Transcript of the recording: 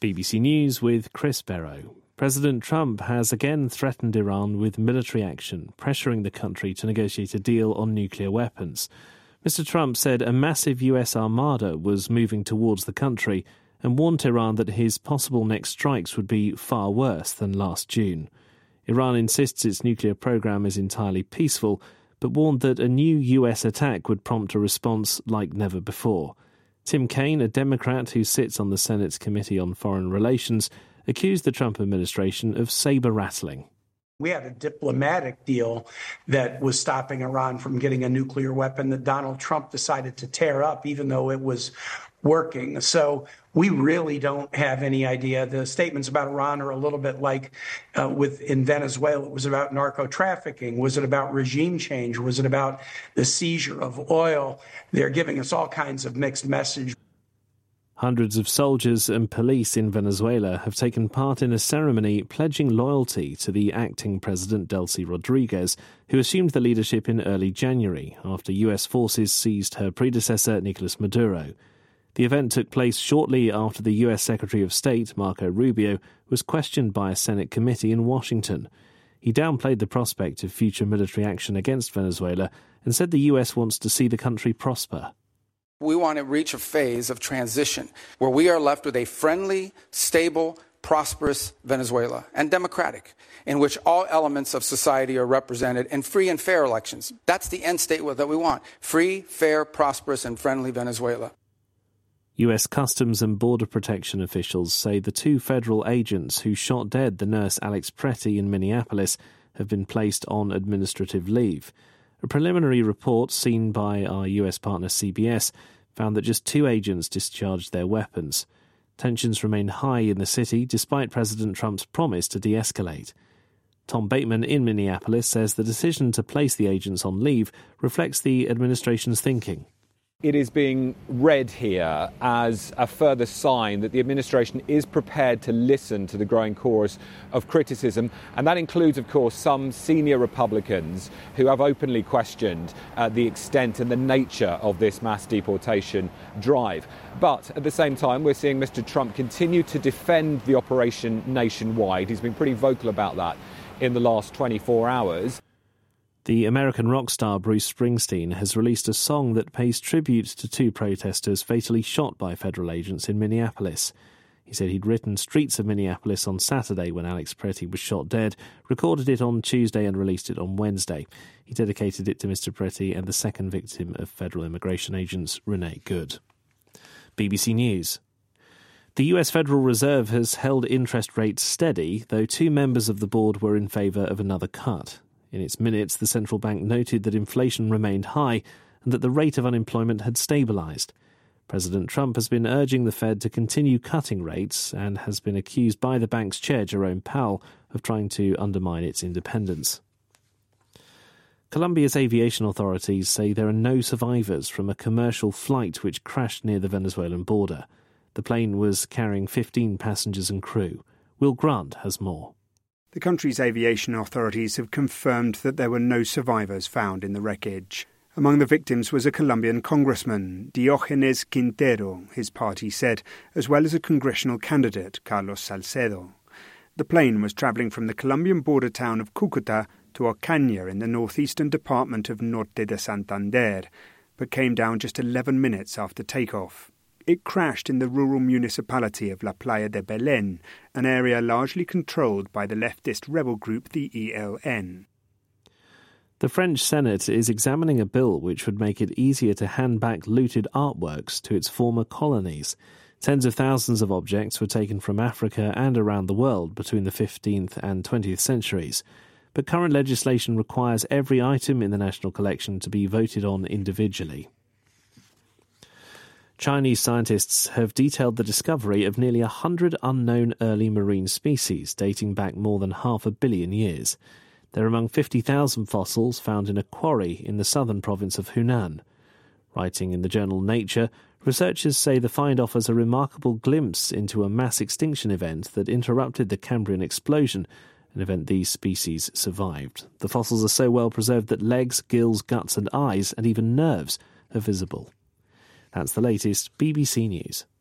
BBC News with Chris Barrow. President Trump has again threatened Iran with military action, pressuring the country to negotiate a deal on nuclear weapons. Mr. Trump said a massive US armada was moving towards the country and warned Iran that his possible next strikes would be far worse than last June. Iran insists its nuclear program is entirely peaceful, but warned that a new US attack would prompt a response like never before. Tim Kaine, a Democrat who sits on the Senate's Committee on Foreign Relations, accused the Trump administration of saber-rattling. We had a diplomatic deal that was stopping Iran from getting a nuclear weapon that Donald Trump decided to tear up, even though it was working. So we really don't have any idea. The statements about Iran are a little bit like in Venezuela. It was about narco-trafficking. Was it about regime change? Was it about the seizure of oil? They're giving us all kinds of mixed messages. Hundreds of soldiers and police in Venezuela have taken part in a ceremony pledging loyalty to the acting president Delcy Rodriguez, who assumed the leadership in early January after US forces seized her predecessor Nicolas Maduro. The event took place shortly after the US Secretary of State, Marco Rubio, was questioned by a Senate committee in Washington. He downplayed the prospect of future military action against Venezuela and said the US wants to see the country prosper. We want to reach a phase of transition where we are left with a friendly, stable, prosperous Venezuela, and democratic, in which all elements of society are represented, and free and fair elections. That's the end state that we want. Free, fair, prosperous, and friendly Venezuela. US Customs and Border Protection officials say the two federal agents who shot dead the nurse Alex Pretty in Minneapolis have been placed on administrative leave. A preliminary report seen by our US partner CBS found that just 2 agents discharged their weapons. Tensions remain high in the city despite President Trump's promise to de-escalate. Tom Bateman in Minneapolis says the decision to place the agents on leave reflects the administration's thinking. It is being read here as a further sign that the administration is prepared to listen to the growing chorus of criticism, and that includes, of course, some senior Republicans who have openly questioned the extent and the nature of this mass deportation drive. But at the same time, we're seeing Mr. Trump continue to defend the operation nationwide. He's been pretty vocal about that in the last 24 hours. The American rock star Bruce Springsteen has released a song that pays tribute to 2 protesters fatally shot by federal agents in Minneapolis. He said he'd written Streets of Minneapolis on Saturday when Alex Pretty was shot dead, recorded it on Tuesday and released it on Wednesday. He dedicated it to Mr. Pretty and the second victim of federal immigration agents, Renee Good. BBC News. The US Federal Reserve has held interest rates steady, though 2 members of the board were in favour of another cut. In its minutes, the central bank noted that inflation remained high and that the rate of unemployment had stabilised. President Trump has been urging the Fed to continue cutting rates and has been accused by the bank's chair, Jerome Powell, of trying to undermine its independence. Colombia's aviation authorities say there are no survivors from a commercial flight which crashed near the Venezuelan border. The plane was carrying 15 passengers and crew. Will Grant has more. The country's aviation authorities have confirmed that there were no survivors found in the wreckage. Among the victims was a Colombian congressman, Diogenes Quintero, his party said, as well as a congressional candidate, Carlos Salcedo. The plane was travelling from the Colombian border town of Cúcuta to Ocaña in the northeastern department of Norte de Santander, but came down just 11 minutes after takeoff. It crashed in the rural municipality of La Playa de Belén, an area largely controlled by the leftist rebel group the ELN. The French Senate is examining a bill which would make it easier to hand back looted artworks to its former colonies. Tens of thousands of objects were taken from Africa and around the world between the 15th and 20th centuries. But current legislation requires every item in the national collection to be voted on individually. Chinese scientists have detailed the discovery of nearly 100 unknown early marine species dating back more than 500 million years. They're among 50,000 fossils found in a quarry in the southern province of Hunan. Writing in the journal Nature, researchers say the find offers a remarkable glimpse into a mass extinction event that interrupted the Cambrian explosion, an event these species survived. The fossils are so well preserved that legs, gills, guts and eyes, and even nerves are visible. That's the latest BBC News.